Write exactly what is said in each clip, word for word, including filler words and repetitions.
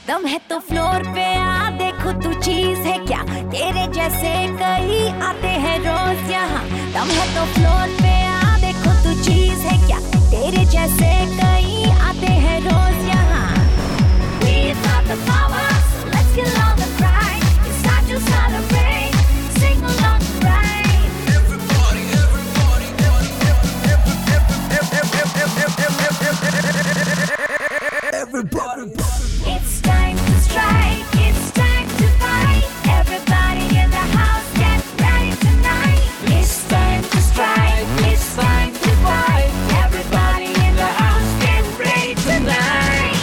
दम है तो फ्लोर पे आ, देखो तू चीज है क्या, तेरे जैसे कई आते हैं रोज यहाँ। दम है तो फ्लोर पे आ, देखो तू चीज है क्या, तेरे जैसे कई आते हैं रोज यहाँ। We've got the power, so let's get on the ride. It's time to celebrate, sing along the ride. Everybody, everybody, everybody, everybody. It's time to strike, it's time to fight. Everybody in the house, get ready tonight. It's time to strike, it's time to fight. Everybody in the house, get ready tonight.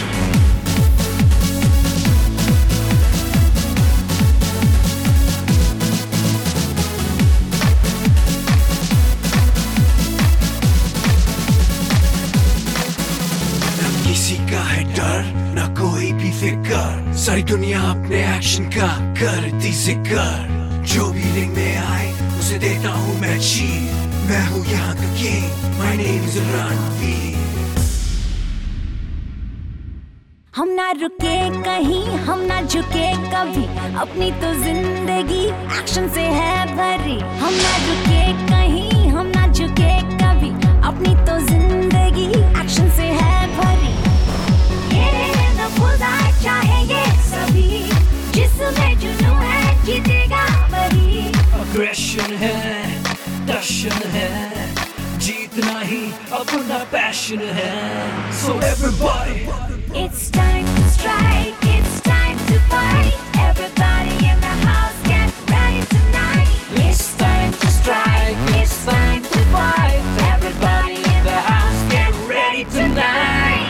ना किसी का है डर, ना कोई भी फिक्र, सारी दुनिया अपने एक्शन का करती जिक्र। जो भी रिंग में आए उसे देता हूँ मैं चीर, मैं हूँ यहाँ का king, my name is Ranveer. हम ना रुके कहीं, हम ना झुके कभी, अपनी तो जिंदगी एक्शन से है भरी। हम ना रुके कहीं, हम ना झुके कभी, अपनी तो जिंदगी एक्शन से है भरी। ये ना बुलंद चाहे ये सभी, जिसमें जुनून है जीतेगा वही। अग्रेशन है, दर्शन है, जीतना ही अपना पैशन है। So everybody, It's time to strike, it's time to fight. Everybody in the house, get ready tonight. It's time to strike, it's time to fight. Everybody in the house, get ready tonight.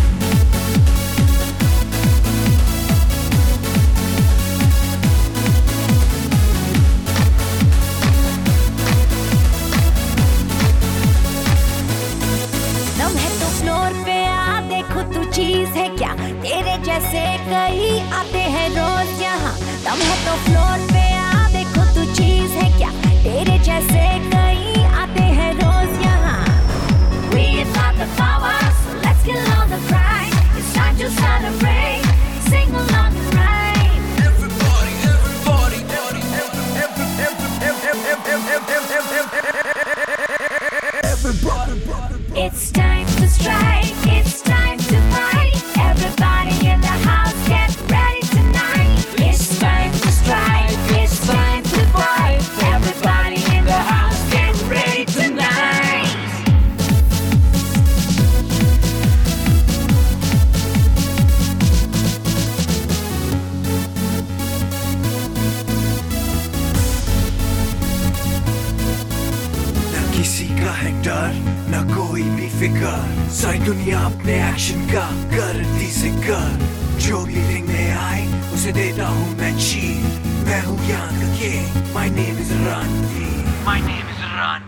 दम है तो floor पे आ, देखो तू चीज है क्या, तेरे जैसे कई आते हैं रोज यहाँ। दम है तो फ्लोर पे आ, देखो तू चीज है क्या, तेरे जैसे कई आते हैं रोज यहाँ। We've got the power, so let's get on the ride. It's time to celebrate, sing along the ride. Everybody, everybody, everybody, It's time to strike, it's time to fight. Everybody in the house, get ready tonight. It's time to strike, it's time to fight. Everybody in the house, get ready tonight. ना किसी का है डर, ना कोई भी फिक्र, सारी दुनिया अपने एक्शन का करती जिक्र। जो भी रिंग में आए उसे देता हूँ मैं चीर, मैं हूँ यहाँ का king, my name is Ranveer, my name is Ranveer.